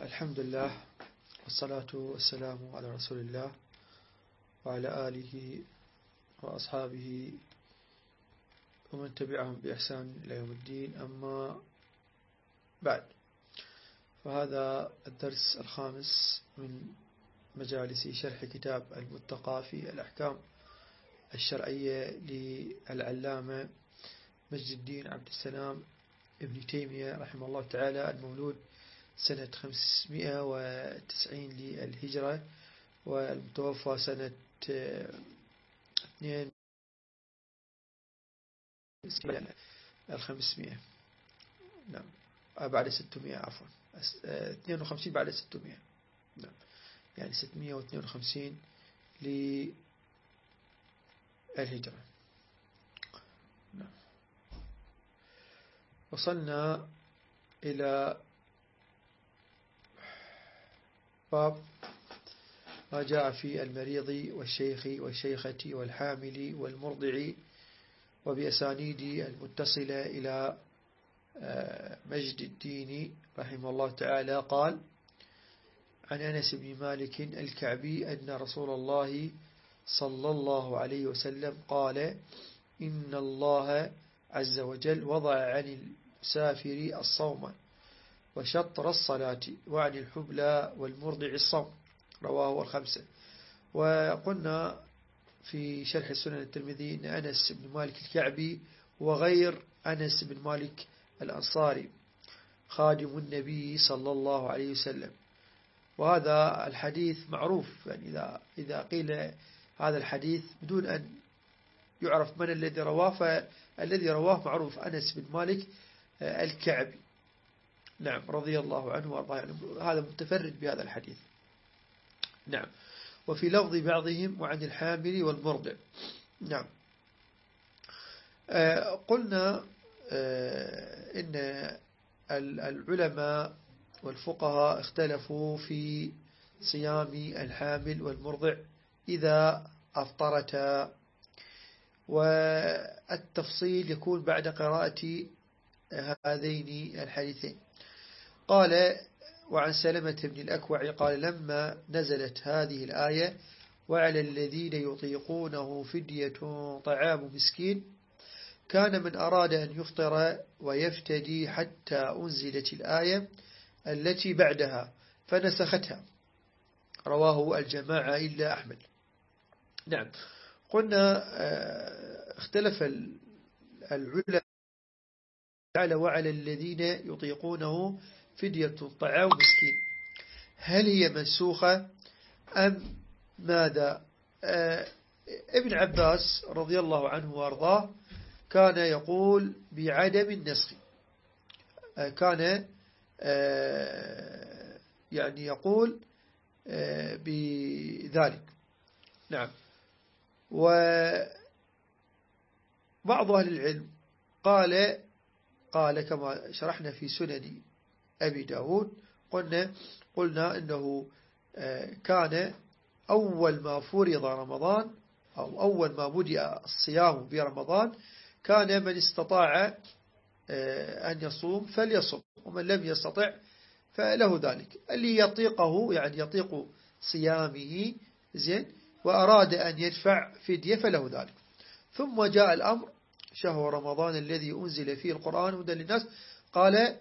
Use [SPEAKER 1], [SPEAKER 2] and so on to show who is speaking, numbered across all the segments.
[SPEAKER 1] الحمد لله والصلاة والسلام على رسول الله وعلى آله وأصحابه ومن تبعهم بإحسان إلى يوم الدين. أما بعد، فهذا الدرس الخامس من مجالس شرح كتاب المتقى في الأحكام الشرعية للعلامة مجد الدين عبد السلام ابن تيمية رحمه الله تعالى، المولود سنة 590 للهجرة والمتوفى سنة 500. نعم، بعد 600 عفوا، 52 بعد 600. نعم، يعني 652 للهجرة. نعم. وصلنا إلى باب ما جاء في المريض والشيخ والشيخة والحامل والمرضع، وبأسانيد المتصلة إلى مجد الدين رحمه الله تعالى. قال: عن أنس بن مالك الكعبي أن رسول الله صلى الله عليه وسلم قال: إن الله عز وجل وضع عن المسافر الصوم وشطر الصلاة وعن الحبلى والمرضع الصوم، رواه الخمسة. وقلنا في شرح السنن الترمذي أن أنس بن مالك الكعبي وغير أنس بن مالك الأنصاري خادم النبي صلى الله عليه وسلم. وهذا الحديث معروف، يعني إذا قيل هذا الحديث بدون أن يعرف من الذي رواه، فالذي رواه معروف، أنس بن مالك الكعبي، نعم، رضي الله عنه وارضاه، يعني هذا متفرد بهذا الحديث. نعم. وفي لفظ بعضهم: وعن الحامل والمرضع. نعم. قلنا إن العلماء والفقهاء اختلفوا في صيام الحامل والمرضع إذا أفطرتا، والتفصيل يكون بعد قراءة هذين الحديثين. قال: وعن سلمة بن الأكوع قال: لما نزلت هذه الآية: وعلى الذين يطيقونه فدية طعام مسكين، كان من أراد أن يفطر ويفتدي حتى أنزلت الآية التي بعدها فنسختها، رواه الجماعة إلا أحمد. نعم. قلنا اختلف العلماء على وعلى الذين يطيقونه فدية طعام مسكين، هل هي منسوخة أم ماذا؟ ابن عباس رضي الله عنه وارضاه كان يقول بعدم النسخ، كان يعني يقول بذلك. نعم. وبعض أهل العلم قال كما شرحنا في سنن أبي داود، قلنا إنه كان أول ما فرض رمضان أو أول ما بدأ الصيام برمضان كان من استطاع أن يصوم فليصم، ومن لم يستطع فله ذلك. اللي يطيقه يعني يطيق صيامه زين وأراد أن يدفع فدية فله ذلك. ثم جاء الأمر: شهر رمضان الذي أنزل فيه القرآن هدى للناس. قال: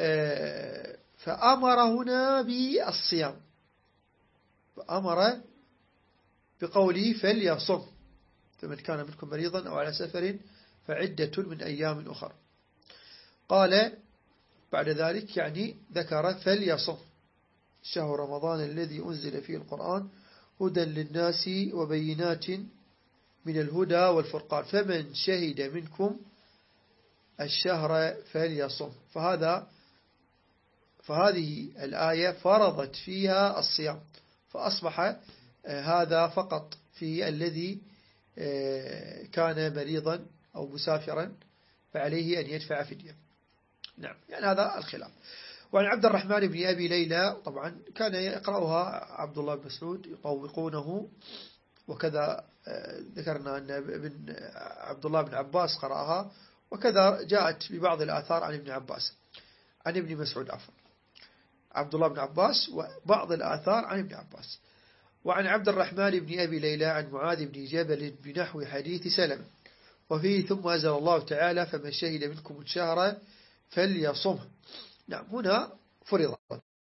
[SPEAKER 1] فأمر هنا بالصيام، فأمر بقوله فليصم، فمن كان منكم مريضا أو على سفر فعدة من أيام أخر. قال بعد ذلك يعني ذكر فليصم شهر رمضان الذي أنزل فيه القرآن هدى للناس وبينات من الهدى والفرقان، فمن شهد منكم الشهر فليصم. فهذه الآية فرضت فيها الصيام، فأصبح هذا فقط في الذي كان مريضا أو مسافرا فعليه أن يدفع فدية. نعم، يعني هذا الخلاف. وعن عبد الرحمن بن أبي ليلى، طبعا كان يقرأها عبد الله بن مسعود يطوقونه، وكذا ذكرنا أن ابن عبد الله بن عباس قرأها، وكذا جاءت ببعض الآثار عن ابن عباس عن ابن مسعود عفوا عبد الله بن عباس، وبعض الآثار عن ابن عباس. وعن عبد الرحمن بن أبي ليلى عن معاذ بن جبل بنحو حديث سلمة، وفيه ثم أنزل الله تعالى فمن شهد منكم الشهر فليصمه. نعم، هنا فرض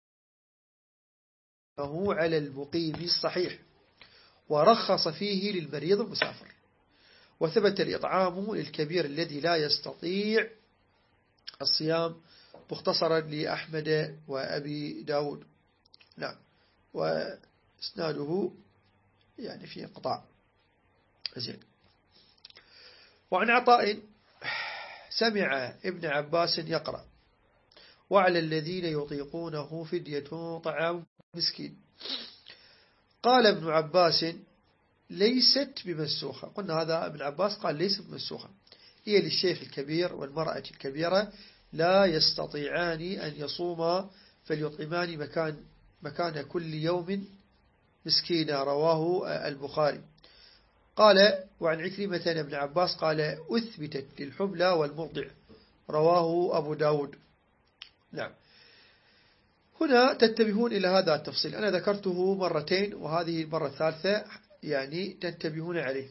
[SPEAKER 1] هو على المقيم الصحيح، ورخص فيه للمريض المسافر، وثبت الإطعام للكبير الذي لا يستطيع الصيام، مختصرا لأحمد وأبي داود. نعم، وإسناده يعني في انقطاع. زين. وعن عطاء سمع ابن عباس يقرأ وعلى الذين يطيقونه فدية طعام مسكين. قال ابن عباس ليست بمسوخة. قلنا هذا ابن عباس قال ليست بمسوخة، هي للشيخ الكبير والمرأة الكبيرة لا يستطيعان أن يصوما فليطعمان مكان كل يوم مسكينا. رواه البخاري. قال وعن عكرمة ابن عباس قال أثبتت للحبلى والمرضع. رواه أبو داود. نعم، هنا تنتبهون إلى هذا التفصيل، أنا ذكرته مرتين وهذه المرة الثالثة يعني تنتبهون عليه.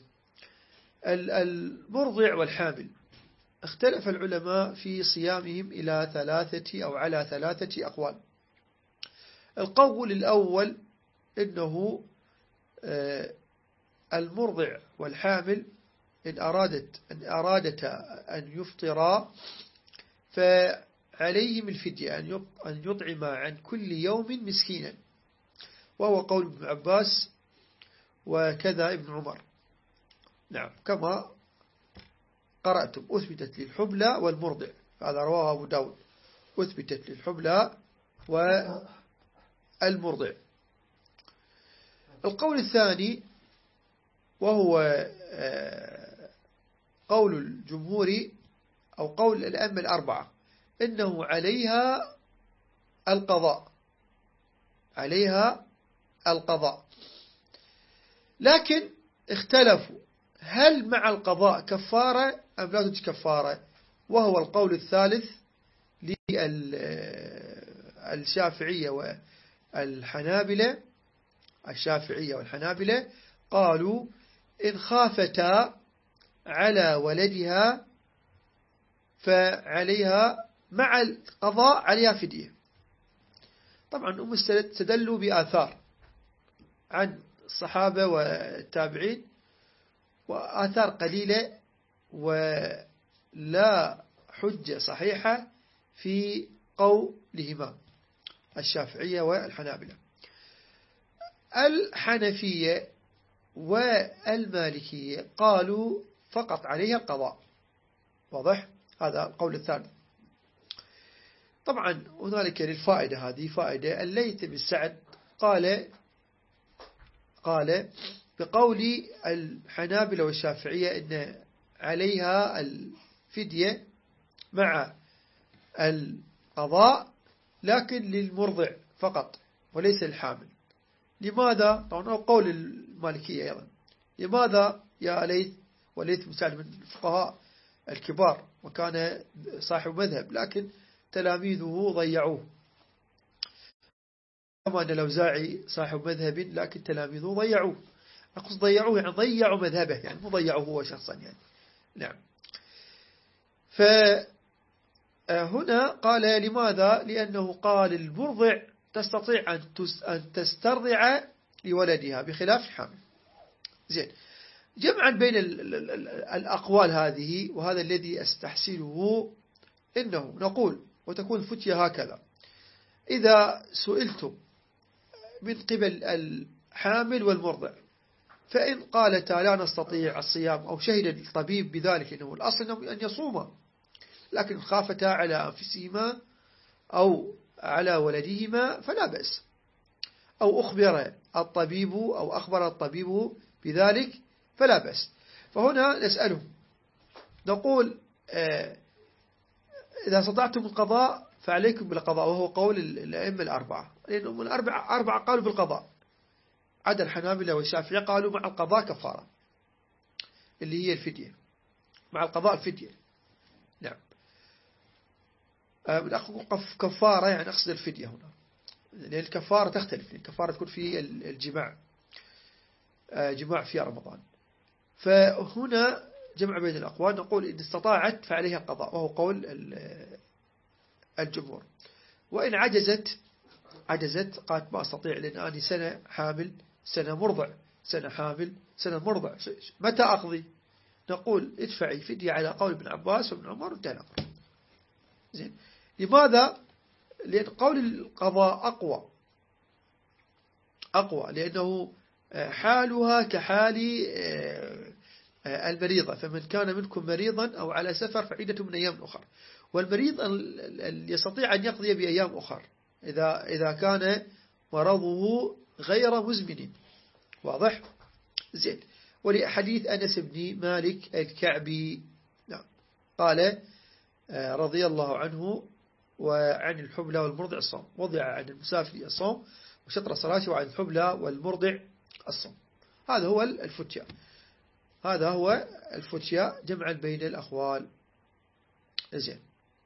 [SPEAKER 1] المرضع والحامل اختلف العلماء في صيامهم إلى 3 أو على 3 أقوال. القول الأول إنه المرضع والحامل إن أرادتا أن يفطرا فعليهم الفدية أن يطعم عن كل يوم مسكينا، وهو قول ابن عباس وكذا ابن عمر. نعم، كما قرأتم أثبتت للحبلى والمرضع، هذا رواه أبو داود، أثبتت للحبلى والمرضع. القول الثاني وهو قول الجمهور أو قول الأئمة الأربعة إنه عليها القضاء، لكن اختلفوا هل مع القضاء كفارة أم لا توجد كفارة، وهو القول الثالث للشافعية والحنابلة. الشافعية والحنابلة قالوا إن خافتا على ولدها فعليها مع القضاء عليها فدية. طبعا هم استدلوا بآثار عن الصحابة والتابعين، وآثار قليلة ولا حجة صحيحة في قولهما الشافعية والحنابلة. الحنفية والمالكية قالوا فقط عليها القضاء. واضح؟ هذا القول الثالث. طبعا هنالك للفائدة هذه فائدة. الليث بن سعد قال بقول الحنابلة والشافعية إن عليها الفدية مع القضاء، لكن للمرضع فقط وليس الحامل. لماذا؟ طبعا قول المالكية أيضا. لماذا يا ليث؟ وليث بن سعد من الفقهاء الكبار وكان صاحب مذهب، لكن تلاميذه ضيعوه. كما أن الأوزاعي صاحب مذهب لكن تلاميذه ضيعوه. أقصد ضيعوه يعني ضيعوا مذهبه، يعني مو ضيعوه هو شخصا يعني. نعم. فهنا قال لماذا؟ لأنه قال المرضع تستطيع أن تسترضع لولدها بخلاف الحامل. زين. جمعا بين الأقوال هذه، وهذا الذي أستحسنه، إنه نقول وتكون فتية هكذا: إذا سئلتم من قبل الحامل والمرضع فإن قالتا لا نستطيع الصيام أو شهد الطبيب بذلك، إنه الأصل أن يصوما، لكن خافتا على أنفسهما أو على ولدهما فلا بأس، أو أخبر الطبيب بذلك فلا بأس. فهنا نسألهم نقول إذا استطعتم القضاء فعليكم بالقضاء، وهو قول الأئمة الأربعة، لأنهم الأربعة قالوا بالقضاء، عدا الحنابلة والشافعية قالوا مع القضاء كفارة اللي هي الفدية، مع القضاء الفدية. نعم. من أقول كفارة يعني أقصد الفدية هنا. لأن الكفارة تختلف، الكفارة تكون في الجماع، جماع في رمضان. فهنا جمع بين الأقوال، نقول إن استطاعت فعليها القضاء، وهو قول الجمهور. وإن عجزت قالت ما أستطيع، لأن أنا سنة حامل، سنة مرضع، سنة حامل، سنة مرضع، متى أقضي؟ نقول ادفعي فدية على قول ابن عباس وابن عمر وانتهى الأمر. زين. لماذا؟ لأن قول القضاء أقوى، لأنه حالها كحال المريضة، فمن كان منكم مريضا أو على سفر فعدة من أيام أخر. والمريض يستطيع أن يقضي بأيام أخر إذا كان مرضه غير مزمن. واضح؟ زين. ولحديث أنس بن مالك الكعبي، نعم، قال رضي الله عنه: وعن الحبلى والمرضع الصوم، وضع عن المسافر الصوم وشطر الصلاة، وعن الحبلى والمرضع الصوم. هذا هو الفتيا، هذا هو الفتيا جمعا بين الأخوال. زين.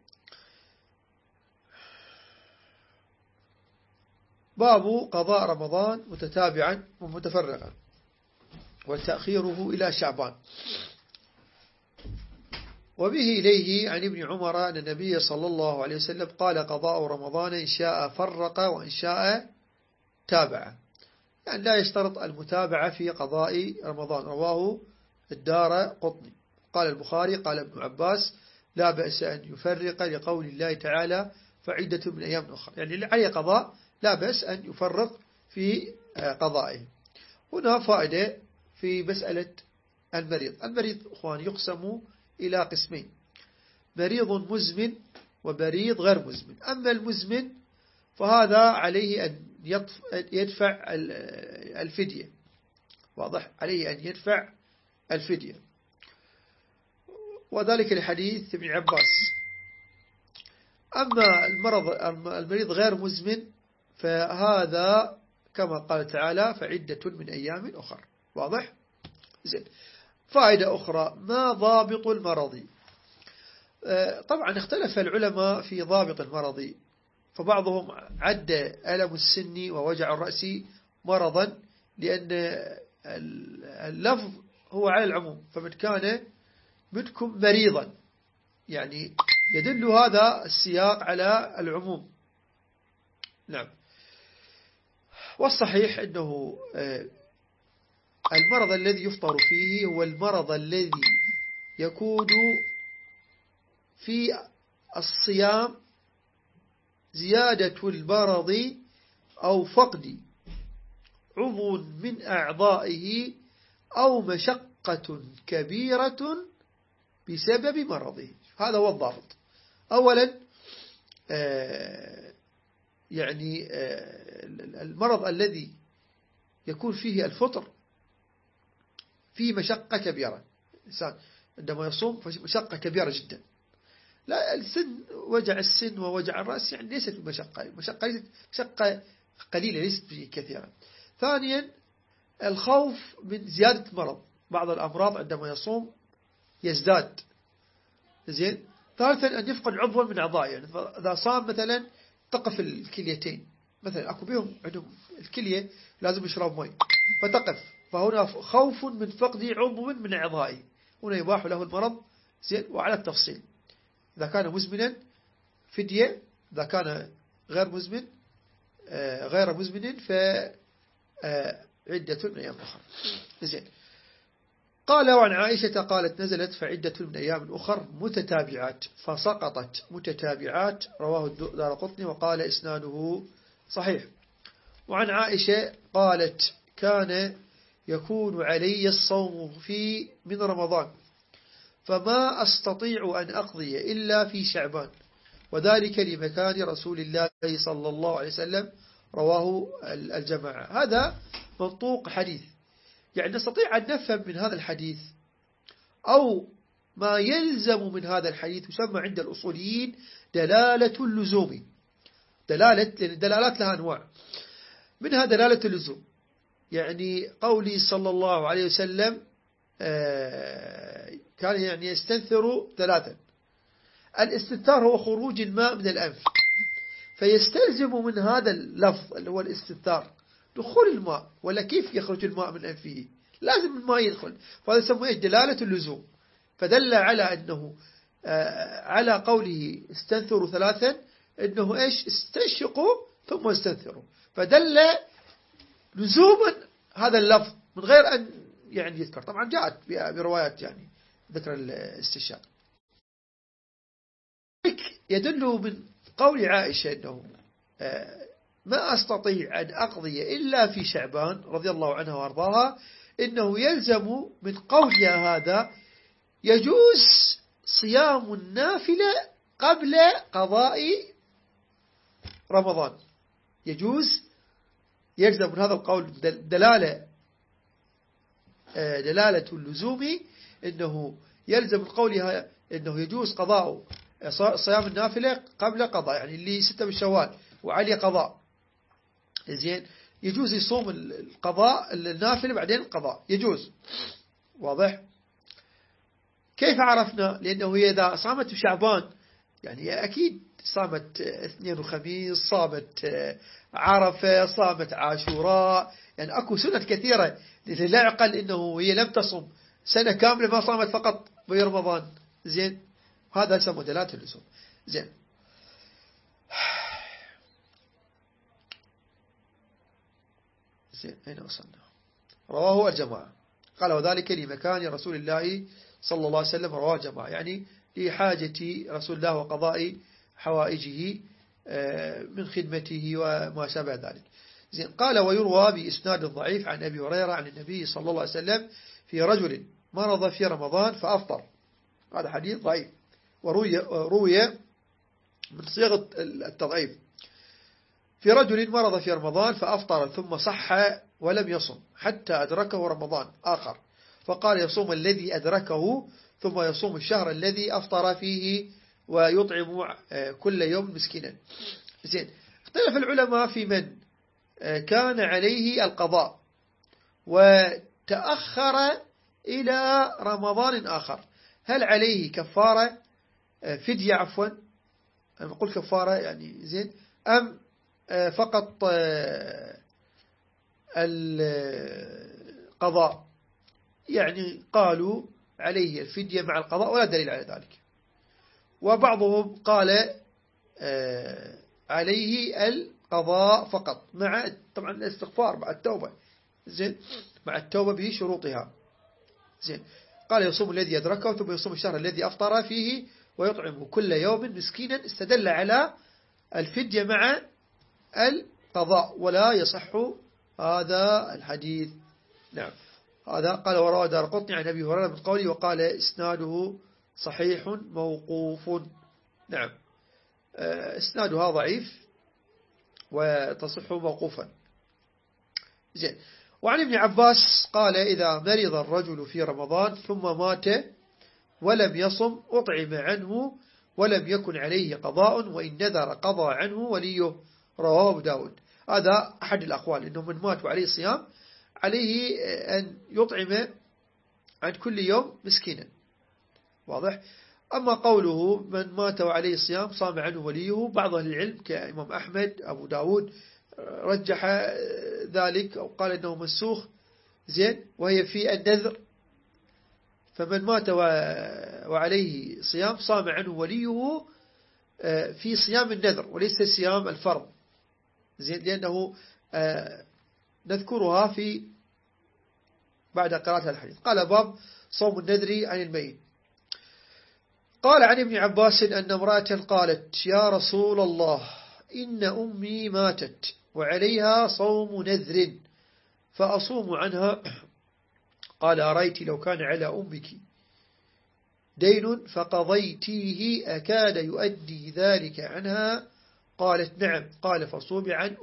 [SPEAKER 1] باب قضاء رمضان متتابعا ومتفرغا وتأخيره إلى شعبان. وبه إليه عن ابن عمر أن النبي صلى الله عليه وسلم قال: قضاء رمضان إن شاء فرق وإن شاء تابع، يعني لا يشترط المتابعة في قضاء رمضان. رواه الدارقطني. قال البخاري: قال ابن عباس: لا بأس أن يفرق، لقول الله تعالى: فعدة من أيام أخرى، يعني اللي عليه قضاء لا بأس أن يفرق في قضائه. هنا فائدة في مسألة المريض أخوان يقسم إلى قسمين: مريض مزمن ومريض غير مزمن. أما المزمن فهذا عليه أن يدفع الفدية. واضح؟ عليه أن يدفع الفدية، وذلك لحديث ابن عباس. أما المريض غير مزمن فهذا كما قال تعالى: فعدة من أيام أخر. واضح؟ زين. فائدة أخرى: ما ضابط المرض؟ طبعا اختلف العلماء في ضابط المرض، فبعضهم عد ألم السن ووجع الرأس مرضا، لأن اللفظ هو على العموم، فمن كان منكم مريضا، يعني يدل هذا السياق على العموم. نعم. والصحيح أنه المرض الذي يفطر فيه هو المرض الذي يكون في الصيام زيادة المرض أو فقد عضو من أعضائه أو مشقة كبيرة بسبب مرضه. هذا هو الضابط. أولا يعني المرض الذي يكون فيه الفطر فيه مشقة كبيرة. الإنسان عندما يصوم مشقة كبيرة جدا. لا، وجع السن ووجع الرأس يعني ليست مشقة، ليست مشقة قليلة، ليست كثيرة. ثانيا الخوف من زيادة مرض، بعض الأمراض عندما يصوم يزداد. زين. ثالثا أن يفقد عضوا من أعضائه، يعني إذا صام مثلا تقف الكليتين، مثلا أكو بهم عندهم الكلية لازم يشرب ماء فتقف، فهنا خوف من فقد عضو من أعضائه، هنا يباح له المرض. زين. وعلى التفصيل: إذا كان مزمنا فدية، إذا كان غير مزمن فعدة من أيام أخرى. زين. قال: وعن عائشة قالت: نزلت فعدة من أيام أخر متتابعات فسقطت متتابعات. رواه الدارقطني وقال إسناده صحيح. وعن عائشة قالت: كان يكون علي الصوم من رمضان، فما أستطيع أن أقضي إلا في شعبان، وذلك لمكان رسول الله صلى الله عليه وسلم. رواه الجماعة. هذا منطوق حديث، يعني نستطيع أن نفهم من هذا الحديث أو ما يلزم من هذا الحديث يسمى عند الأصوليين دلالة اللزوم. لأن الدلالات لها أنواع، منها دلالة اللزوم، يعني قولي صلى الله عليه وسلم كان يعني يستنثر 3. الاستنثار هو خروج الماء من الأنف، فيستلزم من هذا اللفظ اللي هو الاستثار دخول الماء، ولا كيف يخرج الماء من أنفه؟ لازم الماء يدخل، فهذا يسمى دلالة اللزوم. فدل على أنه على قوله استنثروا ثلاثا أنه إيش؟ استنشقوا ثم استنثروا، فدل لزوما هذا اللفظ من غير أن يعني يذكر. طبعا جاءت بروايات يعني ذكر الاستنشاق. يدل من قول عائشة أنه ما أستطيع أن أقضي إلا في شعبان رضي الله عنها وأرضاها، إنه يلزم من قولها هذا يجوز صيام النافلة قبل قضاء رمضان. يلزم من هذا القول دلالة اللزوم، إنه يلزم من قولها إنه يجوز قضاء صيام النافلة قبل قضاء، يعني اللي 6 من شوال وعليه قضاء، زين، يجوز يصوم القضاء النافلة بعدين القضاء يجوز. واضح؟ كيف عرفنا؟ لأنه هي إذا صامت في شعبان يعني أكيد صامت اثنين وخميس، صامت عرفة، صامت عاشوراء، يعني أكو سنة كثيرة لا يعقل إنه هي لم تصم سنة كاملة، ما صامت فقط برمضان. زين، هذا يسمى دلالة اللزوم. زين، أين وصلنا؟ رواه الجماعة. قال وذلك لمكان رسول الله صلى الله عليه وسلم، رواه الجماعة، يعني لحاجة رسول الله وقضاء حوائجه من خدمته وما شابه ذلك. زين، قال ويروى بإسناد ضعيف عن أبي هريرة عن النبي صلى الله عليه وسلم في رجل مرض في رمضان فأفطر. هذا حديث ضعيف، وروي من صيغة التضعيف. في رجل مرض في رمضان فأفطر ثم صح ولم يصم حتى أدركه رمضان آخر، فقال يصوم الذي أدركه ثم يصوم الشهر الذي أفطر فيه ويطعم كل يوم مسكينا. زين، اختلف العلماء في من كان عليه القضاء وتأخر إلى رمضان آخر، هل عليه كفارة فدية عفوا، أنا أقول كفارة يعني زين، أم فقط القضاء؟ يعني قالوا عليه الفدية مع القضاء ولا دليل على ذلك. وبعضهم قال عليه القضاء فقط مع طبعا الاستغفار مع التوبة. زين، مع التوبة بشروطها. زين، قال يصوم الذي يدركه ثم يصوم الشهر الذي أفطر فيه ويطعم كل يوم مسكينا، استدل على الفدية مع القضاء ولا يصح هذا الحديث. نعم، هذا قال وروى دارقطني عن أبي هريرة من قوله وقال إسناده صحيح موقوف. نعم، إسنادها ضعيف وتصح موقوفا. زين، وعن ابن عباس قال إذا مرض الرجل في رمضان ثم مات ولم يصم أطعم عنه ولم يكن عليه قضاء، وإن نذر قضى عنه وليه. رواه أبو داود. هذا أحد الأقوال، إنه من مات وعليه صيام عليه أن يطعم عن كل يوم مسكينا. واضح؟ أما قوله من مات وعليه صيام صام عنه وليه، بعض أهل العلم كإمام أحمد أبو داود رجح ذلك أو قال إنه منسوخ. زين، وهي في النذر، فمن مات وعليه صيام صام عنه وليه في صيام النذر وليس صيام الفرض. زين، لأنه نذكرها في بعد قراءة الحديث. قال باب صوم النذر عن الميت. قال عن ابن عباس أن امرأة قالت يا رسول الله إن أمي ماتت وعليها صوم نذر فأصوم عنها. قال أرأيت لو كان على أمك دين فقضيتيه أكاد يؤدي ذلك عنها؟ قالت نعم. قال فصومي عن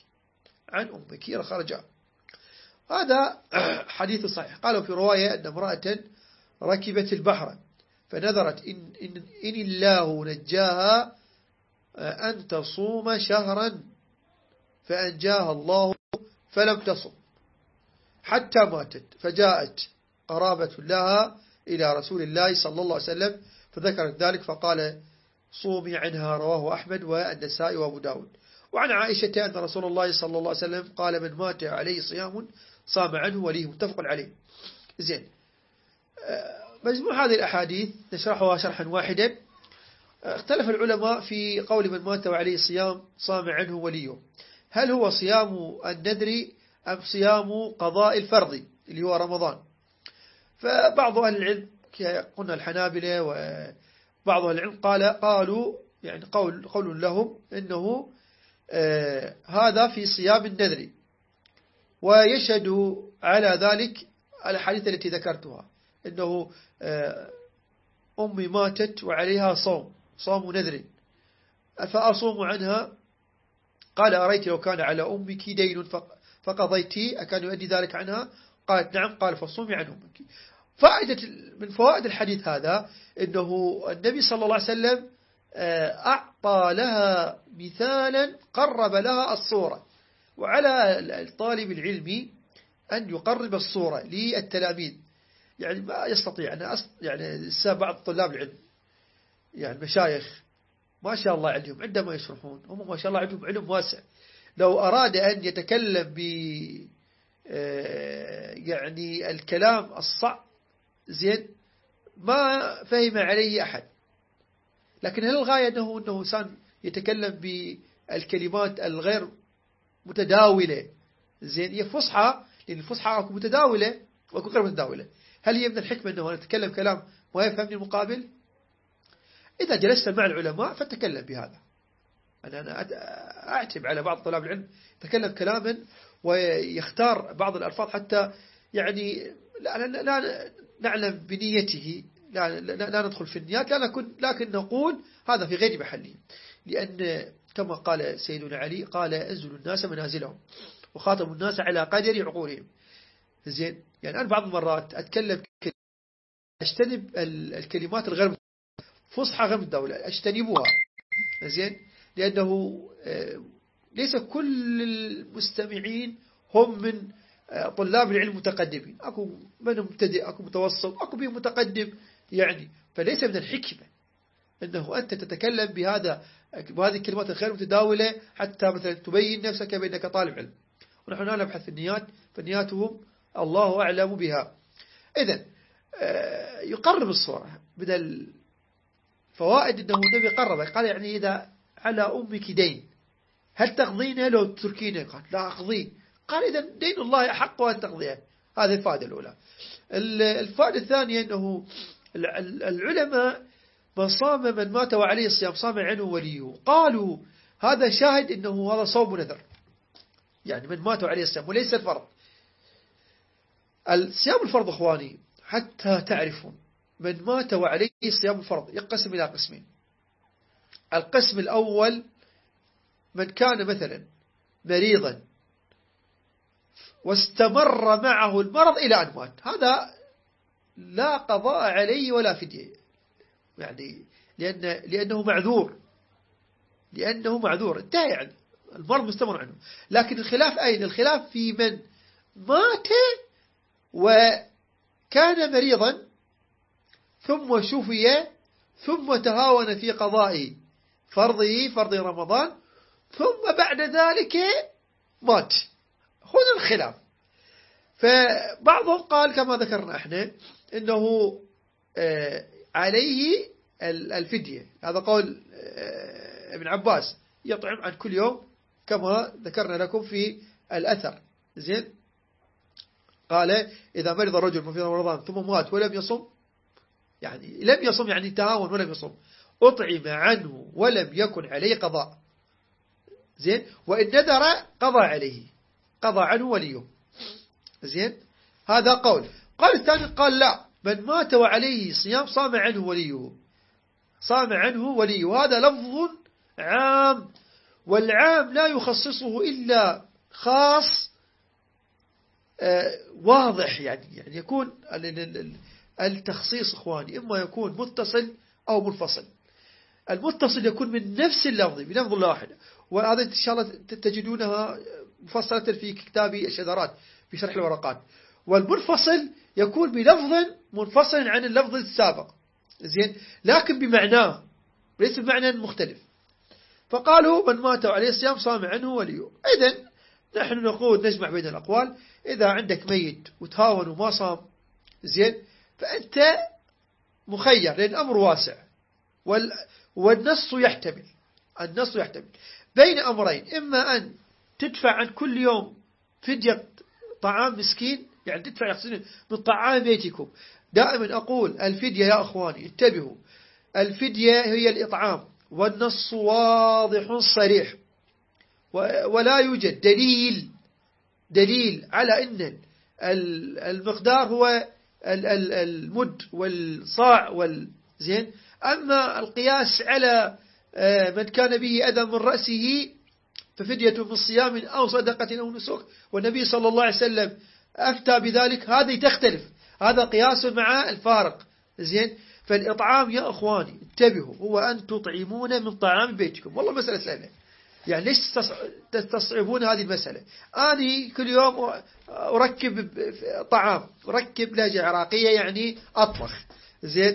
[SPEAKER 1] أمك خرجا. هذا حديث صحيح. قالوا في رواية أن امرأة ركبت البحر فنذرت إن الله نجاها أن تصوم شهرا فأنجاها الله فلم تصم حتى ماتت، فجاءت قرابة لها إلى رسول الله صلى الله عليه وسلم فذكرت ذلك، فقال صومي عنها، رواه أحمد والنسائي وأبو داود. وعن عائشة أن رسول الله صلى الله عليه وسلم قال: من مات عليه صيام صام عنه وليه، متفق عليه. زين، مجموع هذه الأحاديث نشرحها شرحا واحدا. اختلف العلماء في قول من مات وعليه صيام صام عنه وليه، هل هو صيام النذر أم صيام قضاء الفرض اللي هو رمضان؟ فبعض أهل العلم قلنا الحنابلة وبعض أهل العلم قالوا يعني قول لهم إنه هذا في صيام النذر، ويشهد على ذلك الحديث التي ذكرتها، إنه أمي ماتت وعليها صوم نذر فأصوم عنها. قال: أريت لو كان على أمك دين فقضيتي أكان يؤدي ذلك عنها؟ قالت: نعم. قال: فصومي عن أمك. من فوائد الحديث هذا أنه النبي صلى الله عليه وسلم أعطى لها مثالا قرب لها الصورة، وعلى الطالب العلمي أن يقرب الصورة للتلاميذ. يعني ما يستطيع يعني بعض طلاب العلم يعني مشايخ ما شاء الله عليهم عندما يشرحون هم ما شاء الله عندهم علم واسع، لو أراد أن يتكلم يعني الكلام الصعب زين ما فهم عليه أحد، لكن هل الغاية أنه إنسان يتكلم بالكلمات الغير متداولة زين؟ هي فصحى، لأن الفصحى أكو متداولة وأكو غير متداولة. هل هي من الحكمة أنه نتكلم كلام ما يفهمني المقابل؟ إذا جلست مع العلماء فتكلم بهذا. أنا أعتب على بعض طلاب العلم يتكلم كلاما ويختار بعض الألفاظ حتى يعني لا نعلم بنيته، لا ندخل في النيات، لكن نقول هذا في غير محله، لأن كما قال سيدنا علي قال: انزلوا الناس منازلهم وخاطبوا الناس على قدر عقولهم. زين، يعني أنا بعض المرات أتكلم أجتنب الكلمات الغير فصحى غير الدولة، أجتنبوها زين، لأنه ليس كل المستمعين هم من طلاب العلم متقدمين، أكو من مبتدئ، أكو متوسط، أكو بهم متقدم يعني. فليس من الحكمة أنه أنت تتكلم بهذه الكلمات الغير متداولة حتى مثلا تبين نفسك بأنك طالب علم. ونحن لا نبحث في النيات، فنياتهم الله أعلم بها. إذن يقرب الصورة. بدل فوائد أنه النبي قرب، قال يعني إذا على أمك دين هل تقضينه لو تركينه؟ قال: لا أقضيه. قال: إذا دين الله أحق أن تقضيه. هذه الفائدة الأولى. الفائدة الثانية أنه العلماء من صام من مات وعليه الصيام صام عنه وليه، قالوا هذا شاهد أنه هذا صوم نذر، يعني من مات وعليه الصيام وليس الفرض. الصيام الفرض إخواني حتى تعرفون، من مات وعليه صيام الفرض يقسم إلى قسمين. القسم الأول من كان مثلا مريضا واستمر معه المرض إلى أن مات، هذا لا قضاء عليه ولا فدية، يعني لأنه معذور انتهى، يعني المرض مستمر عنه. لكن الخلاف أين؟ الخلاف في من مات وكان مريضا ثم شفي ثم تهاون في قضاء فرض رمضان ثم بعد ذلك مات. هنا الخلاف. فبعضهم قال كما ذكرنا احنا انه عليه الفدية، هذا قول ابن عباس، يطعم عن كل يوم كما ذكرنا لكم في الأثر. زين، قال إذا مرض الرجل في رمضان ثم مات ولم يصم، يعني لم يصم يعني تهاون ولم يصم، أطعم عنه ولم يكن عليه قضاء. زين، وإن نذر قضى عنه وليه. زين، هذا قول الثاني قال لا، من مات وعليه صيام صام عنه وليه. هذا لفظ عام، والعام لا يخصصه إلا خاص واضح، يعني يكون التخصيص إخواني إما يكون متصل أو منفصل. المتصل يكون من نفس اللفظ بلفظ الله واحد، وهذا إن شاء الله تجدونها مفصلة في كتاب الشذرات في شرح الورقات. والمنفصل يكون بلفظ منفصل عن اللفظ السابق، زين، لكن بمعناه وليس بمعنى مختلف. فقالوا من مات عليه الصيام صام عنه وليه. إذن نحن نقول نجمع بين الأقوال. إذا عندك ميت وتهاون وما صام زين فأنت مخير، لأن الأمر واسع والنص يحتمل، النص يحتمل بين أمرين: إما أن تدفع عن كل يوم فدية طعام مسكين، يعني تدفع يقصدون من طعام بيتكم. دائما أقول الفدية يا أخواني انتبهوا، الفدية هي الإطعام، والنص واضح صريح، ولا يوجد دليل على أن المقدار هو المد والصاع والزين. أما القياس على من كان به أذى من رأسه ففدية من صيام أو صدقة أو نسك، والنبي صلى الله عليه وسلم أفتى بذلك، هذه تختلف، هذا قياس مع الفارق زين. فالإطعام يا أخواني انتبهوا هو أن تطعمون من طعام بيتكم. والله مسألة سهلة، يعني ليش تستصعبون هذه المسألة؟ أنا كل يوم أركب طعام، أركب لهجة عراقية يعني أطبخ زين،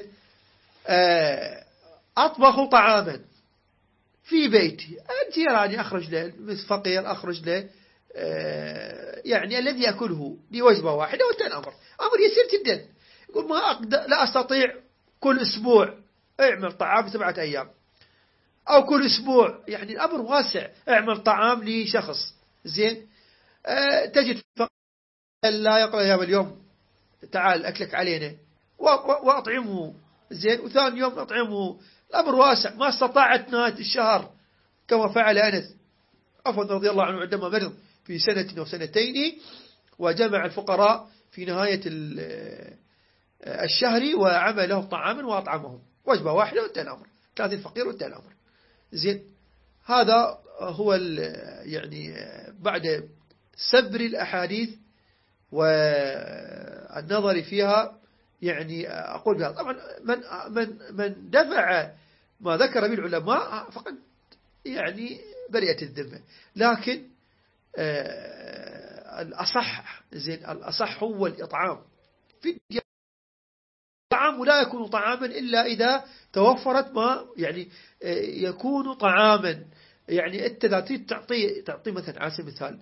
[SPEAKER 1] أطبخ طعاما في بيتي، جيراني أخرج له فقير أخرج له يعني الذي يأكله لوجبة واحدة وانتهى الأمر. أمر يسير جدا. يقول ما أقدر، لا أستطيع كل أسبوع اعمل طعام 7 أيام، أو كل أسبوع، يعني الأمر واسع. اعمل طعام لشخص زين، تجد لا يقول يا اليوم تعال أكلك علينا وأطعمه زين، وثاني يوم أطعمه. الأمر واسع. ما استطاعت نهاية الشهر كما فعل أنس عفوا رضي الله عنه عندما مرض في سنة أو سنتين، وجمع الفقراء في نهاية الشهر وعمل لهم طعاما وأطعمهم وجبة واحدة وانتهى الأمر. كان الفقير وانتهى الأمر زين. هذا هو يعني بعد سبر الأحاديث والنظر فيها، يعني أقول بها طبعا من دفع ما ذكر به العلماء فقد يعني برئت الذمة. لكن الأصح زين، الأصح هو الإطعام. في الطعام لا يكون طعاما إلا إذا توفرت ما يعني يكون طعاما. يعني أنت تعطي مثلا على سبيل المثال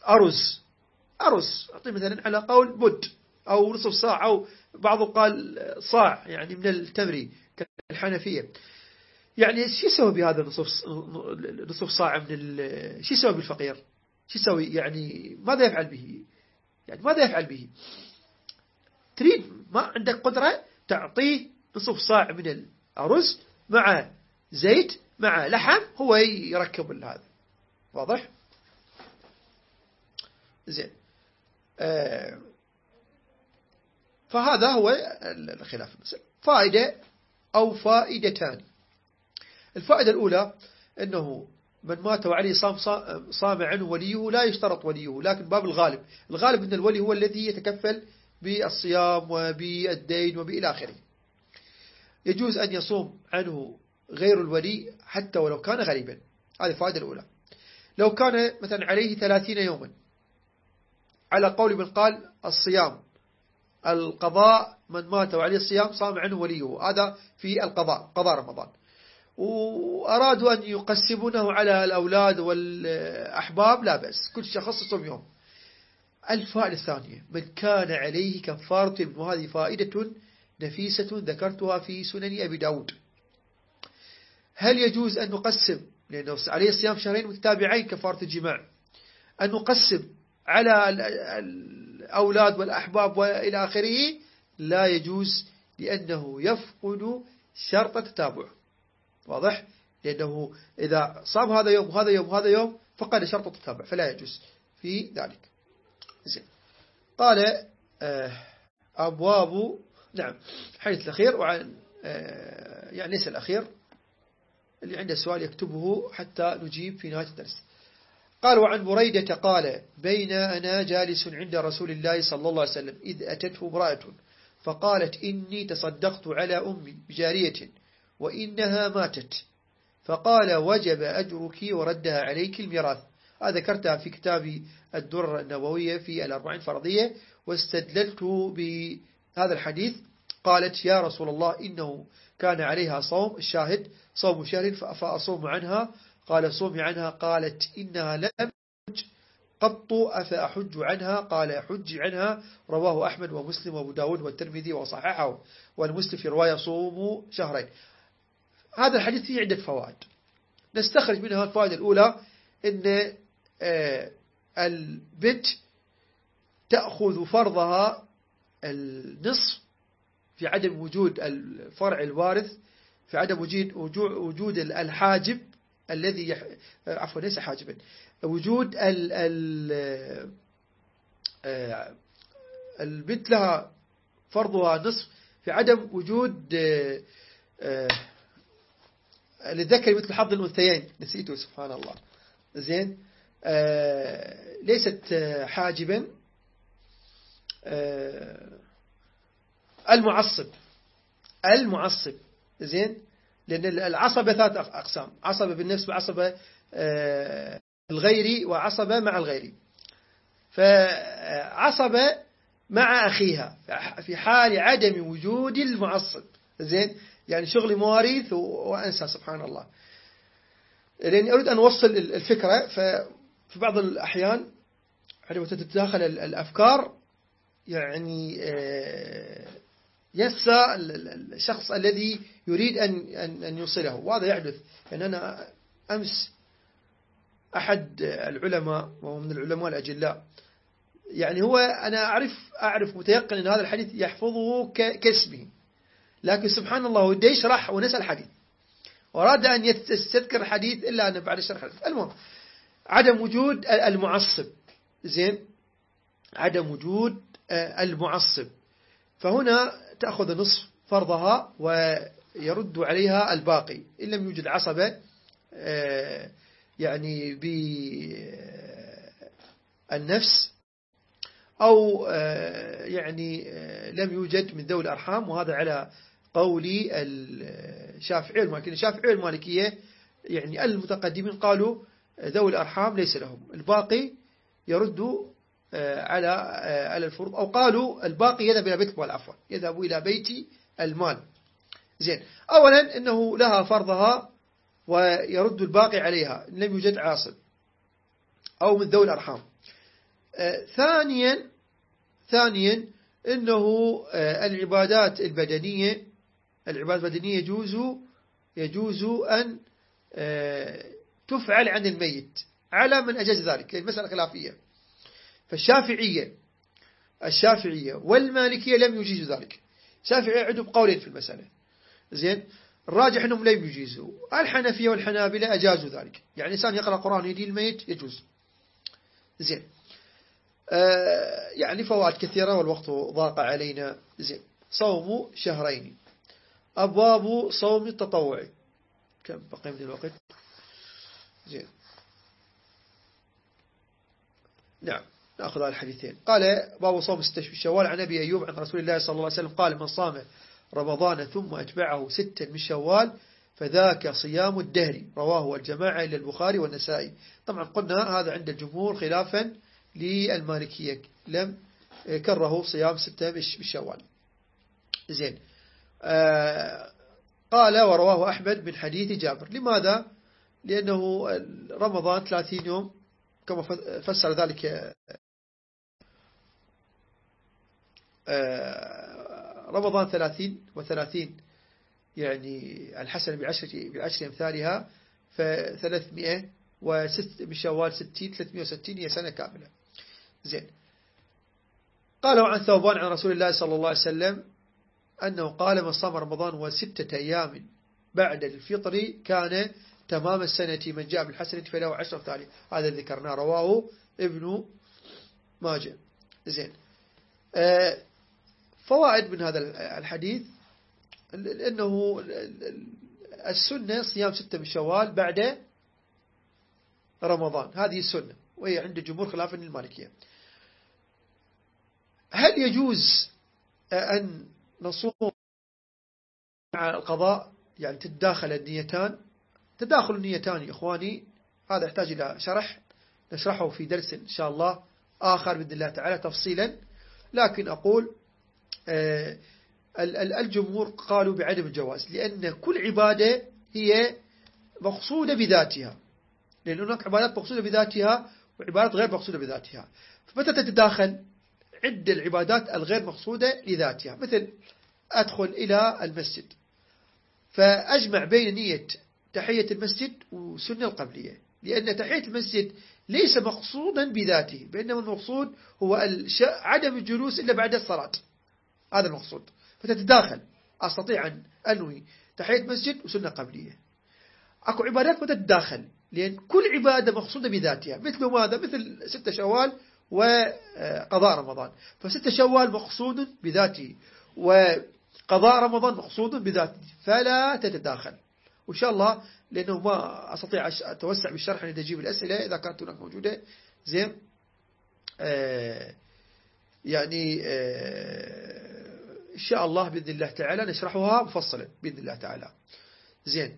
[SPEAKER 1] أرز أعطي مثلا على قول بد أو نصف صاع، أو بعض قال صاع يعني من التمر كالحنفية. يعني شو يسوي بهذا نصف صاع من شو يسوي بالفقير؟ شو يسوي يعني؟ ماذا يفعل به؟ يعني ماذا يفعل به؟ تريد ما عندك قدرة تعطيه نصف صاع من الأرز مع زيت مع لحم، هو يركب هذا. واضح؟ زين. فهذا هو الخلاف. فائدة أو فائدتان. الفائدة الأولى أنه من مات وعليه صام عنه وليه، لا يشترط وليه، لكن باب الغالب أن الولي هو الذي يتكفل بالصيام وبالدين وبإلى آخره. يجوز أن يصوم عنه غير الولي حتى ولو كان غريبا. هذه الفائدة الأولى. لو كان مثلا عليه 30 يوما، على قول من قال الصيام القضاء، من مات وعليه الصيام صام عنه وليه، هذا في القضاء، قضاء رمضان، وأرادوا أن يقسمونه على الأولاد والأحباب، لا بأس، كل شخص يصوم يوم. الفائدة الثانية: من كان عليه كفارة، وهذه فائدة نفيسة ذكرتها في سنن أبي داود. هل يجوز أن نقسم، لأنه عليه الصيام شهرين متتابعين كفارة الجماع، أن نقسم على الأولاد والأحباب وإلى آخره؟ لا يجوز، لأنه يفقد شرط التتابع. واضح؟ لأنه إذا صام هذا يوم وهذا يوم وهذا يوم فقد شرط التتابع، فلا يجوز في ذلك. زين. قال أبواب، نعم، الحديث الأخير، وعن يعني ليس الأخير، اللي عنده سؤال يكتبه حتى نجيب في نهاية الدرس. قال: وعن بريدة قال: بين أنا جالس عند رسول الله صلى الله عليه وسلم إذ أتته امرأة فقالت: إني تصدقت على أمي بجارية وإنها ماتت، فقال: وجب أجرك وردها عليك الميراث. هذا ذكرتها في كتاب الدرر النووية في 40 فرضية، واستدللت بهذا الحديث قالت يا رسول الله إنه كان عليها صوم، الشاهد صوم شهر فأصوم عنها، قال صومي عنها، قالت إنها لم تحج قط أفأحج عنها، قال حج عنها. رواه أحمد ومسلم وابو داود والترمذي وصححه، والمسلم في رواية صوموا شهرين. هذا الحديث فيه عدة فوائد نستخرج منها. الفائدة الأولى أن البنت تأخذ فرضها النصف في عدم وجود الفرع الوارث، في عدم وجود الحاجب الذي عفوا ليس حاجبا، وجود البنت لها فرضها نصف في عدم وجود للذكر مثل حظ الأنثيين، نسيته سبحان الله. زين، ليست حاجبا. المعصب زين، لأن العصبة ثلاث أقسام: عصبة بالنفس، وعصبة الغيري، وعصبة مع الغيري. فعصبة مع أخيها في حال عدم وجود المعصب. زين، يعني شغل مواريث وأنسى سبحان الله، لأني أريد أن أوصل الفكرة. ففي بعض الأحيان عندما تتداخل الأفكار يعني ينسى الشخص الذي يريد أن يوصله، وهذا يحدث. يعني أنا أمس أحد العلماء، وهو من العلماء الأجلاء، يعني هو أنا أعرف متيقن أن هذا الحديث يحفظه كاسمه، لكن سبحان الله ودي يشرح ونسأل الحديث، وأراد أن يستذكر الحديث إلا أن بعد الشرح الحديث. المهم عدم وجود المعصب. زين، عدم وجود المعصب، فهنا تأخذ نصف فرضها ويرد عليها الباقي إن لم يوجد عصبة، يعني بالنفس، أو يعني لم يوجد من ذوي الأرحام. وهذا على قولي الشافعي والمالكية. الشافعي والمالكية يعني المتقدمين قالوا ذوي الأرحام ليس لهم، الباقي يرد على الفروض، أو قالوا الباقي يذهب إلى بيت المال، عفوا يذهب إلى بيت المال. زين، أولا إنه لها فرضها ويرد الباقي عليها إن لم يوجد عاصب أو من ذوي الأرحام. ثانيا إنه العبادات البدنية يجوز أن تفعل عن الميت على من أجاز ذلك، المسألة خلافية. فالشافعية والمالكية لم يجيزوا ذلك. الشافعية عندهم قولين في المسألة. زين، الراجح أنهم لم يجيزوا. الحنفية والحنابلة أجازوا ذلك، يعني إنسان يقرأ قرآن يدي الميت يجوز. زين، يعني فوائد كثيرة والوقت ضاق علينا. زين، صوم شهرين. أبواب صوم التطوع. كم بقي من الوقت؟ زين، نعم، نأخذ على الحديثين. قال باب صوم 6 شوال. عن أبي أيوب عن رسول الله صلى الله عليه وسلم قال: من صام رمضان ثم أتبعه 6 من شوال فذاك صيام الدهر. رواه الجماعة إلى البخاري والنسائي. طبعا قلنا هذا عند الجمهور خلافا للمالكية، لم كرهوا صيام 6 بالشوال. زين، قال ورواه أحمد من حديث جابر. لماذا؟ لأنه رمضان 30 يوم كما فسر ذلك رمضان 30 يعني الحسنة بعشر أمثالها، ف300 بشوال 60 360 هي سنة كاملة. زين، قالوا عن ثوبان عن رسول الله صلى الله عليه وسلم أنه قال: من صام رمضان و6 أيام بعد الفطر كان تمام السنة، من جاء بالحسنة فله 10 أمثالها. هذا ذكرناه، رواه ابن ماجه. زين، فوائد من هذا الحديث أنه السنة صيام 6 من شوال بعد رمضان، هذه السنة، وهي عند الجمهور خلافا للمالكية. هل يجوز أن نصوم مع القضاء؟ يعني تداخل النيتان. تداخل النيتان يا إخواني هذا يحتاج إلى شرح، نشرحه في درس إن شاء الله آخر بإذن الله تعالى تفصيلا. لكن أقول الجمهور قالوا بعدم الجواز، لأن كل عبادة هي مقصودة بذاتها، لأن هناك عبادات مقصودة بذاتها وعبادات غير مقصودة بذاتها. فمتى تتداخل عدة العبادات الغير مقصودة لذاتها، مثل أدخل إلى المسجد فأجمع بين نية تحية المسجد وسنة القبلية، لأن تحية المسجد ليس مقصودا بذاته، بينما المقصود هو عدم الجلوس إلا بعد الصلاة، هذا المقصود. فتتداخل، أستطيع أن أنوي تحية مسجد وسنة قبلية. أكو عبادات تتداخل، لأن كل عبادة مقصودة بذاتها، مثل ماذا؟ مثل 6 شوال وقضاء رمضان، ف6 شوال مقصود بذاته وقضاء رمضان مقصود بذاته، فلا تتداخل. وإن شاء الله، لأنه ما أستطيع أتوسع بالشرح أن أجيب الأسئلة إذا كانت هناك موجودة، زين. يعني إن شاء الله بإذن الله تعالى نشرحها مفصلا بإذن الله تعالى، زين.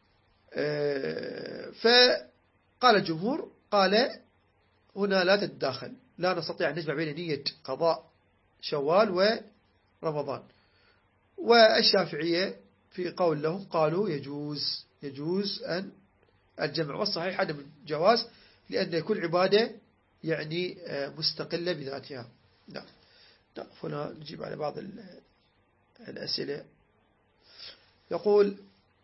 [SPEAKER 1] فقال الجمهور، قال هنا لا تتداخل، لا نستطيع أن نجمع بين نية قضاء شوال ورمضان. والشافعية في قول لهم قالوا يجوز أن الجمع، والصحيح عدم الجواز، لأن كل عبادة يعني مستقلة بذاتها. نعم. نقف هنا نجيب على بعض الأسئلة. يقول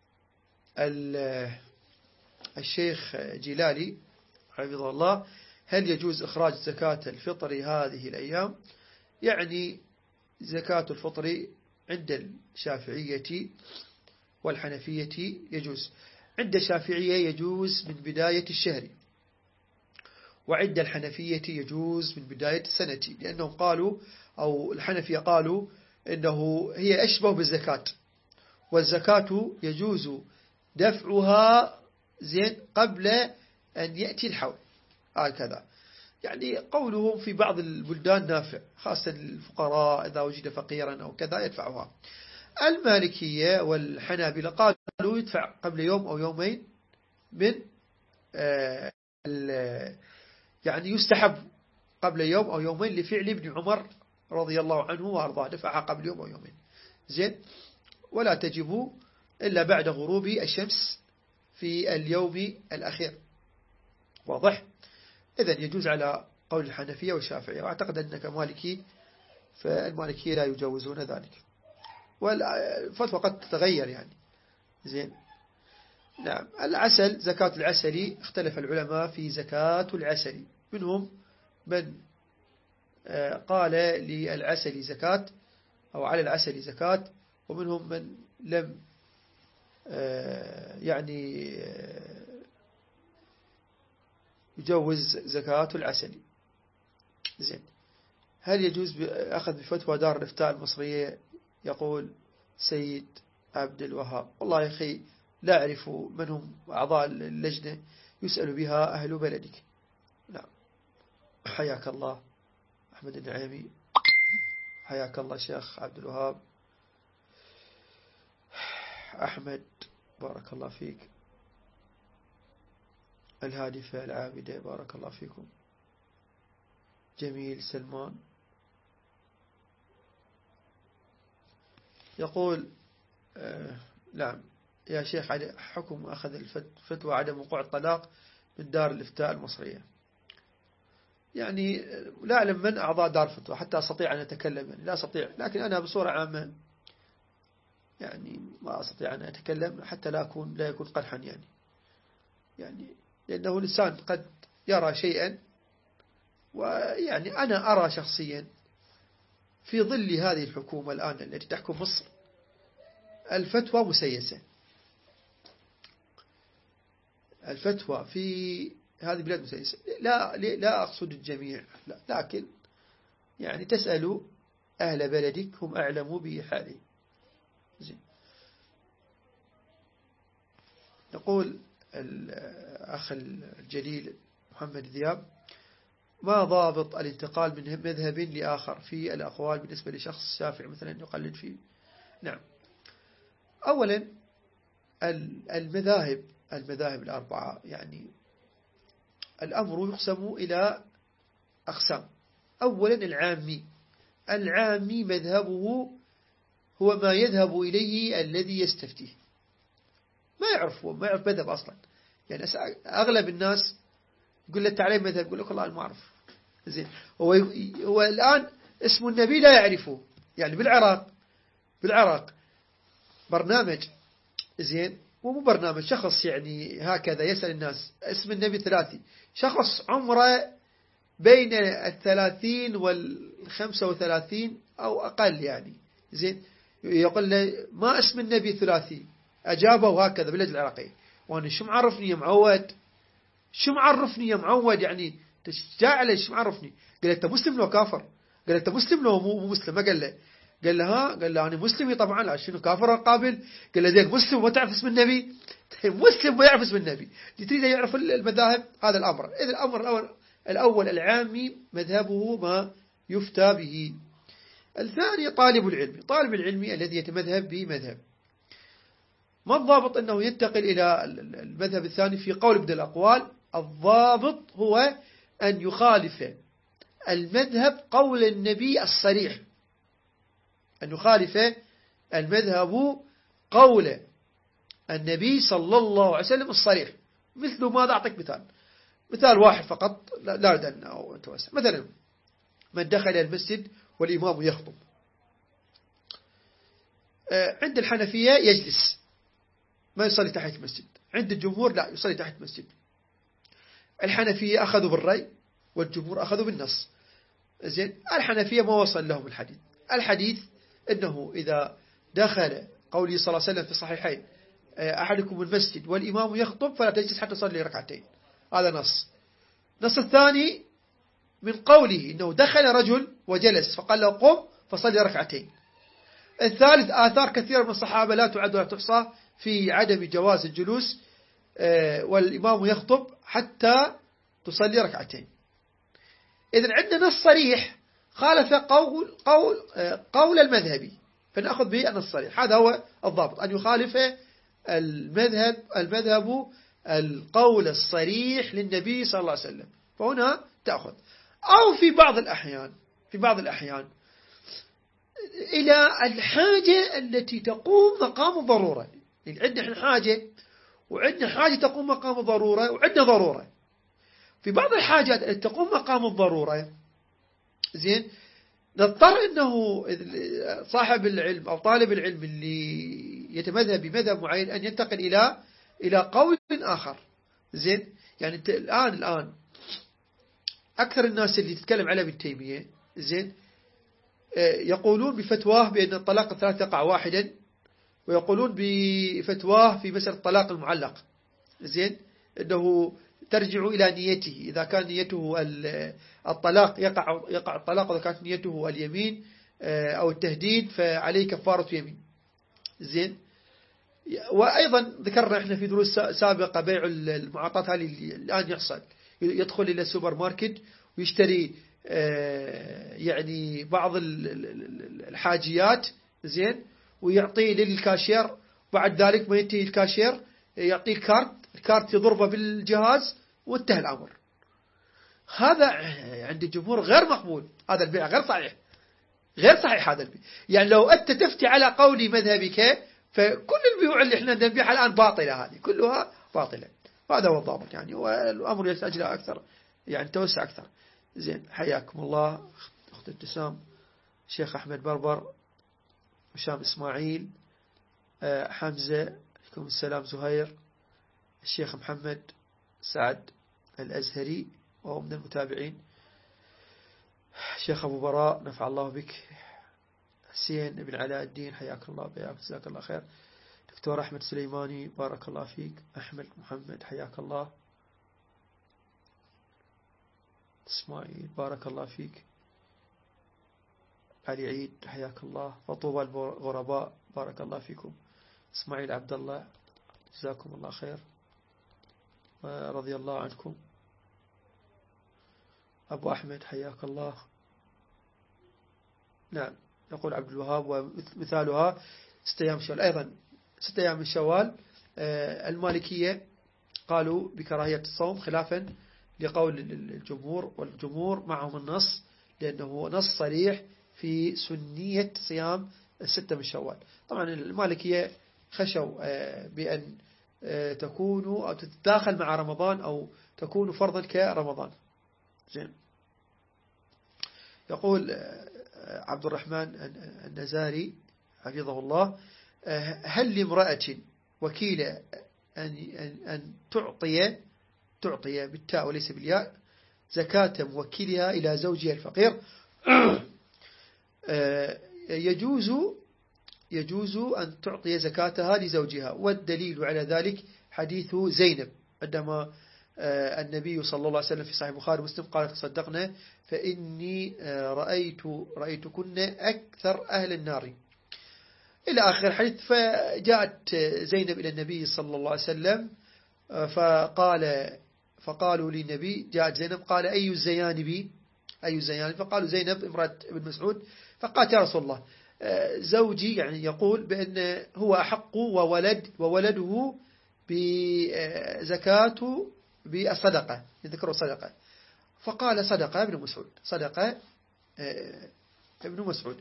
[SPEAKER 1] الشيخ جلالي حفظه الله: هل يجوز إخراج زكاة الفطر هذه الأيام؟ يعني زكاة الفطر عند الشافعية والحنفية يجوز. عند الشافعية يجوز من بداية الشهر، وعند الحنفية يجوز من بداية السنة، لأنهم قالوا، أو الحنفية قالوا، إنه هي أشبه بالزكاة، والزكاة يجوز دفعها زين قبل أن يأتي الحول، هكذا. يعني قولهم في بعض البلدان نافع، خاصة الفقراء إذا وجد فقيرا أو كذا يدفعها. المالكية والحنابلة قالوا يدفع قبل يوم أو يومين، من يعني يستحب قبل يوم أو يومين لفعل ابن عمر رضي الله عنه وأرضاه، دفعها قبل يوم أو يومين، زين. ولا تجب إلا بعد غروب الشمس في اليوم الأخير، واضح؟ إذن يجوز على قول الحنفية والشافعية، وأعتقد أنك مالكي، فالمالكية لا يجوزون ذلك، والفتوى قد تتغير يعني، زين. نعم. العسل، زكاة العسل، اختلف العلماء في زكاة العسل، منهم من قال للعسل زكاة أو على العسل زكاة، ومنهم من لم يعني يجوز زكاة العسل، زين. هل يجوز أخذ بفتوى دار الإفتاء المصرية؟ يقول سيد عبد الوهاب: والله يا أخي لا أعرف من هم أعضاء اللجنة يسأل بها أهل بلدك. نعم. حياك الله أحمد النعيمي، حياك الله شيخ عبد الوهاب. أحمد بارك الله فيك. الهادفة العابدة بارك الله فيكم. جميل سلمان يقول نعم يا شيخ، حكم أخذ الفتوى عدم وقوع الطلاق من دار الإفتاء المصرية. يعني لا أعلم من أعضاء دار الفتوى حتى أستطيع أن أتكلم، يعني لا أستطيع، لكن أنا بصورة عامة يعني ما أستطيع أن أتكلم حتى لا يكون قدحا، يعني لأنه الإنسان قد يرى شيئا، ويعني أنا أرى شخصيا في ظل هذه الحكومة الآن التي تحكم مصر الفتوى مسيسة. الفتوى في هذه البلاد مسيسة، لا أقصد الجميع، لا، لكن يعني تسأل أهل بلدك هم أعلموا بحاله. زين. يقول الأخ الجليل محمد ذياب: ما ضابط الانتقال من مذهب لآخر في الأقوال بالنسبة لشخص شافعي مثلا يقلد فيه؟ نعم. أولا المذاهب الأربعة، يعني الأمر يقسم إلى أقسام. أولا العامي مذهبه هو ما يذهب إليه الذي يستفتيه. ما يعرف مذهب أصلا. يعني أغلب الناس يقول له تعالى مذهب، يقول لك والله أنا ما أعرف. زين. هو الآن اسم النبي لا يعرفه. يعني بالعراق برنامج، زين، ومو برنامج، شخص يعني هكذا يسأل الناس اسم النبي ثلاثي، شخص عمره بين 30 وال35 أو أقل يعني، زين، يقول له ما اسم النبي ثلاثي، أجابه هكذا باللهجة العراقية. وأنا شو معرفني يا معود، شو معرفني يا معود، يعني تشجع شو معرفني. قال له أنت مسلم لو كافر، قال له أنت مسلم لو مو مسلم. ما قال له، قال له ها، قال له أنا مسلمي طبعا، لا شنو كافر قابل. قال له زين مسلم وما تعرف اسم النبي. مسلم ويعرف اسم النبي، تريد يعرف المذاهب. هذا الأمر. إذا الأمر الأول العامي مذهبه ما يفتى به. الثاني طالب العلم الذي يتمذهب بمذهب. ما الضابط أنه ينتقل إلى المذهب الثاني في قول بدل الأقوال؟ الضابط هو أن يخالف المذهب قول النبي الصريح، أن يخالف المذهب قول النبي صلى الله عليه وسلم الصريح. مثل ماذا؟ أعطيك مثال واحد فقط، لا أريد أن أتوسع. مثلا من دخل المسجد والإمام يخطب، عند الحنفية يجلس ما يصلي تحت المسجد، عند الجمهور لا يصلي تحت المسجد. الحنفية أخذوا بالرأي والجمهور أخذوا بالنص. زين، الحنفية ما وصل لهم الحديث أنه إذا دخل قوله صلى الله عليه وسلم في الصحيحين أحدكم المسجد والإمام يخطب فلا تجلس حتى تصلي ركعتين، هذا نص الثاني من قوله إنه دخل رجل وجلس فقال له قم فصلي ركعتين. الثالث آثار كثيرة من الصحابة لا تعد ولا تحصى في عدم جواز الجلوس والإمام يخطب حتى تصلي ركعتين. إذن عندنا نص صريح خالف قول المذهبي، فنأخذ به النص الصريح. هذا هو الضابط، أن يخالف المذهب القول الصريح للنبي صلى الله عليه وسلم، فهنا تأخذ. أو في بعض الأحيان إلى الحاجة التي تقوم مقام الضرورة. يعني عندنا حاجة وعندنا حاجة تقوم مقام الضرورة وعندنا ضرورة. في بعض الحاجات التي تقوم مقام الضرورة، زين، نضطر أنه صاحب العلم أو طالب العلم اللي يتمذهب بمذهب معين أن ينتقل إلى قول آخر. زين، يعني الآن أكثر الناس اللي تتكلم على ابن تيمية، زين، يقولون بفتواه بأن الطلاق الثلاث يقع واحدا، ويقولون بفتواه في مسألة الطلاق المعلق، زين، أنه ترجع إلى نيته. إذا كان نيته الطلاق يقع الطلاق، وإذا كانت نيته اليمين أو التهديد فعليه كفارة يمين. زين، وأيضا ذكرنا إحنا في دروس سابقة بيع المعاطات هذه الآن يحصل، يدخل إلى السوبر ماركت ويشتري يعني بعض الحاجيات، زين، ويعطيه للكاشير، بعد ذلك ما ينتهي الكاشير يعطيه الكارت يضربه بالجهاز وانتهى الأمر. هذا عند الجمهور غير مقبول، هذا البيع غير صحيح هذا البيع. يعني لو أنت تفتي على قول مذهبك فكل البيوع اللي احنا نبيعها الآن باطلة، هذه كلها باطلة. هذا هو الضابط يعني، والأمر يحتاج إلى أكثر، يعني توسع أكثر. زين، حياكم الله أخت ابتسام، شيخ أحمد بربر، هشام إسماعيل، حمزة، عليكم السلام، زهير، الشيخ محمد سعد الأزهري وهو من المتابعين، الشيخ أبو براء نفع الله بك، حسين بن علاء الدين حياك الله بياك جزاك الله خير، دكتور أحمد سليماني بارك الله فيك، أحمد محمد حياك الله، إسماعيل بارك الله فيك، علي عيد حياك الله، فطوبى الغرباء بارك الله فيكم، إسماعيل عبد الله جزاكم الله خير رضي الله عنكم، أبو أحمد حياك الله. نعم، يقول عبد الوهاب ومثالها 6 أيام شوال. أيضا 6 أيام من شوال المالكية قالوا بكراهية الصوم خلافا لقول الجمهور، والجمهور معهم النص لأنه نص صريح في سنية صيام الستة من شوال. طبعا المالكية خشوا بأن تكون أو تتداخل مع رمضان أو تكون فرضا كرمضان. زين. يقول عبد الرحمن النزاري حفظه الله: هل لامرأة وكيلة أن تعطي بالتاء وليس بالياء زكاة موكلها إلى زوجها الفقير؟ يجوز أن تعطي زكاتها لزوجها، والدليل على ذلك حديث زينب عندما النبي صلى الله عليه وسلم في صحيح البخاري ومسلم قال: تصدقنا فإني رأيتكن أكثر أهل النار إلى آخر الحديث. فجاءت زينب إلى النبي صلى الله عليه وسلم فقالوا للنبي، جاءت زينب قال: أي الزيان بي؟ فقالوا زينب امرأة ابن مسعود. فقالت: يا رسول الله، زوجي يعني يقول بأن هو أحق وولده بزكاة بالصدقة، ذكروا صدقة. فقال: صدقة ابن مسعود، صدقة ابن مسعود.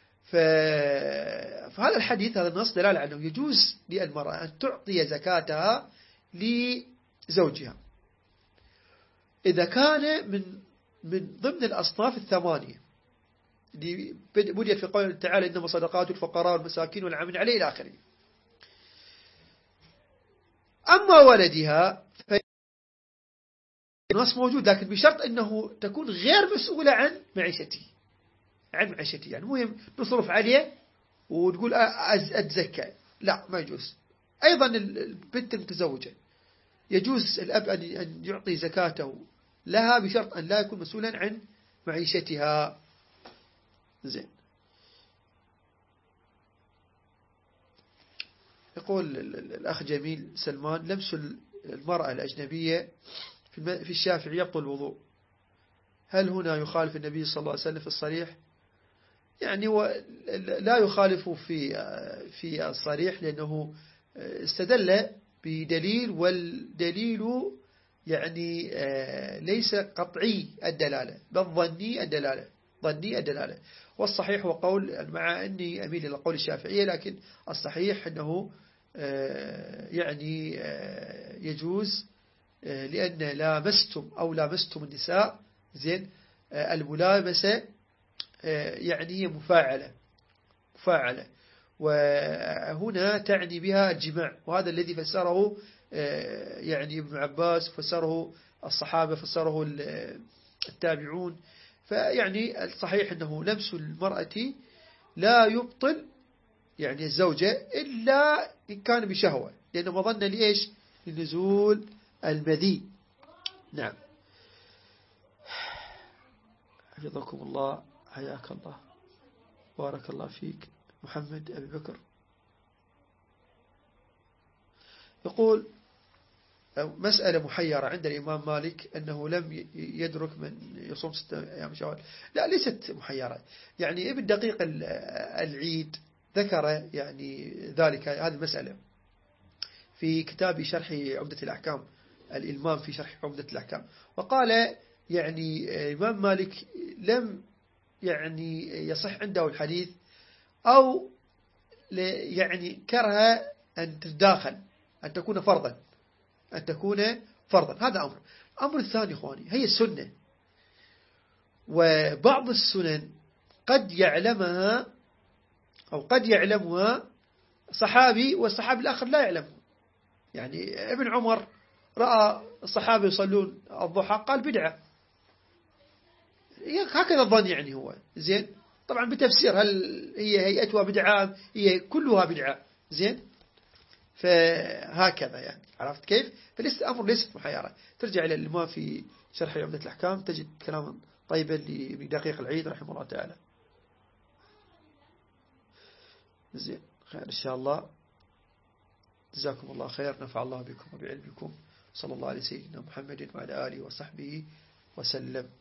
[SPEAKER 1] فهذا الحديث، هذا النص دلالة على أنه يجوز للمرأة أن تعطي زكاتها لزوجها إذا كان من ضمن الأصناف الثمانية بدأت في قوله تعالى: إنما صدقات الفقراء والمساكين والعاملين عليه إلى آخره. أما ولدها فالنص موجود، لكن بشرط أنه تكون غير مسؤولة عن معيشته، يعني مهم نصرف عليه وتقول أتزكى، لا، ما يجوز. أيضا البنت المتزوجة يجوز الأب أن يعطي زكاته لها بشرط أن لا يكون مسؤولا عن معيشتها. زين. يقول الأخ جميل سلمان: لمس المرأة الأجنبية في الشافعي يبطل الوضوء، هل هنا يخالف النبي صلى الله عليه وسلم في الصريح؟ يعني لا يخالف في الصريح، لأنه استدل بدليل، والدليل يعني ليس قطعي الدلالة بل ظني الدلالة. والصحيح هو قول، مع أني أميل إلى قول الشافعية، لكن الصحيح أنه يعني يجوز، لأن لامستم النساء. زين. الملامسة يعني هي مفاعلة، وهنا تعني بها الجماع، وهذا الذي فسره يعني ابن عباس، فسره الصحابة، فسره التابعون. فيعني الصحيح أنه لمس المرأة لا يبطل يعني الزوجة إلا إن كان بشهوة، لأنه مظنة لإيش؟ لنزول المذي. نعم. حفظكم الله، حياك الله، بارك الله فيك. محمد أبي بكر يقول: مسألة محيرة عند الإمام مالك أنه لم يدرك من يصوم 6 أيام شوال. لا، ليست محيرة، يعني ابن دقيق العيد ذكر يعني ذلك، هذه المسألة في كتاب شرح عمدة الأحكام، الإلمام في شرح عمدة الأحكام. وقال يعني الإمام مالك لم يعني يصح عنده الحديث، أو يعني كره أن تتداخل، أن تكون فرضا. هذا أمر الثاني إخواني، هي السنة، وبعض السنن قد يعلمها أو قد يعلمها صحابي والصحابي الآخر لا يعلمه. يعني ابن عمر رأى الصحابة يصلون الضحى قال بدعة، هكذا الظن يعني هو. زين. طبعا بتفسير، هل هي هيئتها بدعة، هي كلها بدعة. زين. فهكذا يعني، عرفت كيف؟ فالأمر ليست محيرة. ترجع إلى الإمام في شرح عمدة الأحكام تجد كلاما طيبا لدقيق العيد رحمه الله تعالى. زين. خير إن شاء الله. جزاكم الله خير، نفع الله بكم وبعلمكم. صلى الله على سيدنا محمد وعلى آله وصحبه وسلم.